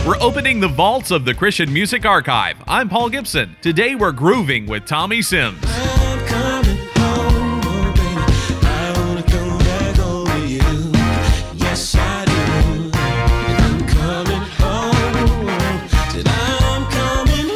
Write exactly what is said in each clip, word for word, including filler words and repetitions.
We're opening the vaults of the Christian Music Archive. I'm Paul Gibson. Today we're grooving with Tommy Sims. I'm coming home, oh baby. I wanna come back over you. Yes, I do. I'm coming home. Said I'm coming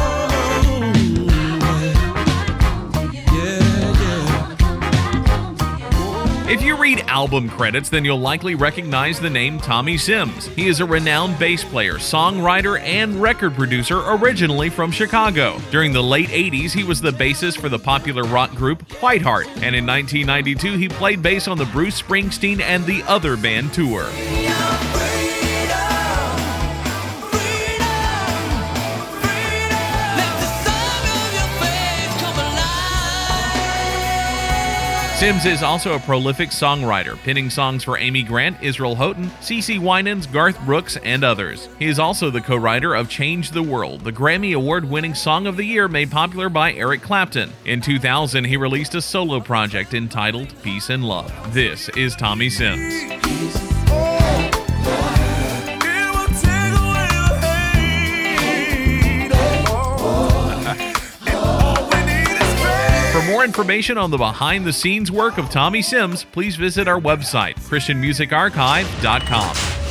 home. Yeah, yeah. If you read album credits, then you'll likely recognize the name Tommy Sims. He is a renowned bass player, songwriter, and record producer originally from Chicago. During the late eighties, he was the bassist for the popular rock group Whiteheart, and in nineteen ninety-two, he played bass on the Bruce Springsteen and the Other Band tour. Sims is also a prolific songwriter, penning songs for Amy Grant, Israel Houghton, CeCe Winans, Garth Brooks, and others. He is also the co-writer of Change the World, the Grammy Award-winning Song of the Year made popular by Eric Clapton. In two thousand, he released a solo project entitled Peace and Love. This is Tommy Sims. For more information on the behind-the-scenes work of Tommy Sims, please visit our website, christian music archive dot com.